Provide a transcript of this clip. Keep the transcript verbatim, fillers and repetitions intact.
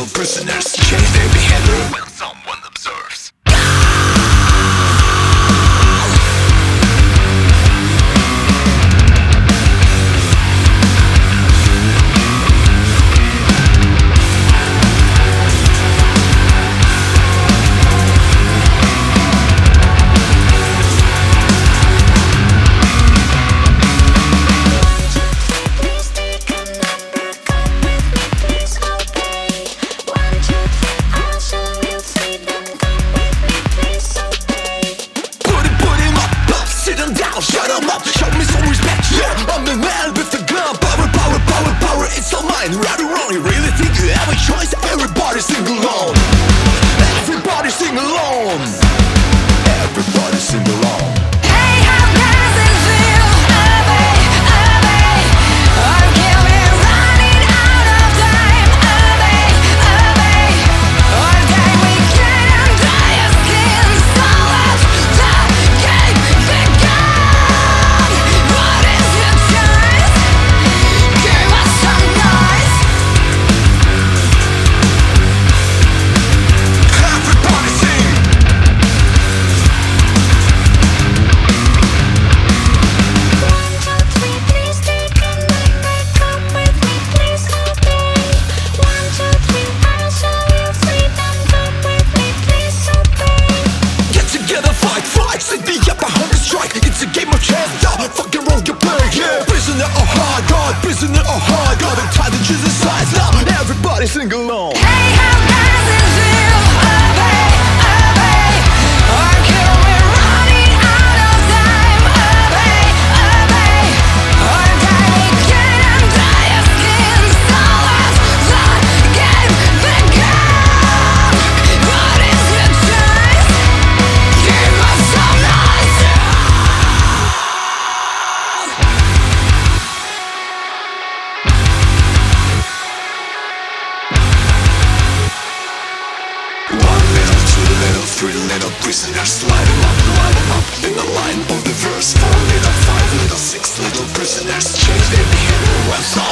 little prisoners change their behavior when someone observes. Shut 'em up, show me some respect. Yeah, I'm the man with the gun. Power, power, power, power, it's all mine. Right or wrong, you really think you have a choice? Everybody sing along. Everybody sing along. Everybody sing along. Hey, how does it feel? Obey, obey. Or can we running out of time? Obey, obey. Or can we get under your skin? So let the game begin. What is your choice? Give us some noise. Everybody sing. One, two, three, please take a night break. Come with me, please obey. One, two, three, I'll show you freedom. Come with me, please obey. Get together, fight, fight. Set me up a hunger strike. It's a game of chess. Don't fucking roll your play. Yeah, prisoner or hard God, prisoner or hard God. I'm tired of choosing sides now. Everybody sing along. Hey, how does it feel? Obey, obey. Or can we running out of time? Obey, obey. Or can we get under your skin? So let the game begin. What is your choice? Give us some noise. One little, two little, three little prisoners. Line 'em up, line 'em up in the line of the verse. Four little, five little, six little prisoners change their behavior when someone